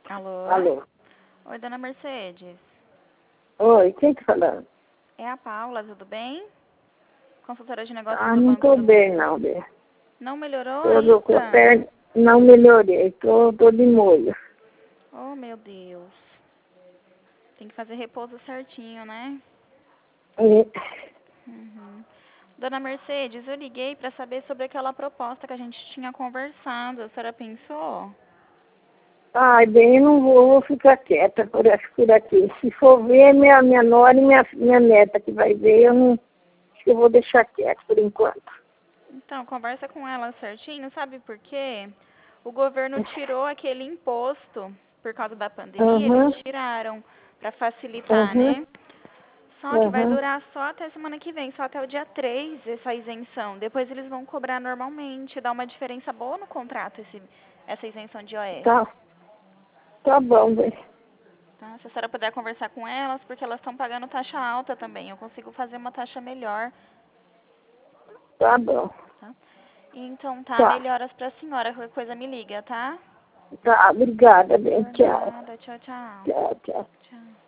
Alô? Alô? Oi, dona Mercedes. Oi, quem tá falando? É a Paula, tudo bem? Consultora de negócios Ah, do não Banco tô do... bem, não, bem. Não melhorou Tô com a ainda? perna, não melhorei, tô de molho. Oh, meu Deus. Tem que fazer repouso certinho, né? E, Uhum. Dona Mercedes, eu liguei para saber sobre aquela proposta que a gente tinha conversado. A senhora pensou? ai, bem, eu não vou ficar quieta por aqui. Se for ver, minha nora e minha neta que vai ver, eu não, acho que eu vou deixar quieto por enquanto. Então, conversa com ela certinho, sabe por quê? O governo tirou aquele imposto por causa da pandemia, eles Aham, tiraram para facilitar, aham, né? Só que vai aham. durar só até semana que vem, só até o dia 3 essa isenção. Depois eles vão cobrar normalmente, dá uma diferença boa no contrato essa isenção de IOS. Tá bom, bem. Tá? Se a senhora puder conversar com elas, porque elas estão pagando taxa alta também. Eu consigo fazer uma taxa melhor, Tá bom. tá? Então tá, Tá, melhoras pra senhora, qualquer coisa me liga, tá? tá, obrigada, bem. Por Tchau. nada, tchau, tchau. Tchau, tchau. Tchau.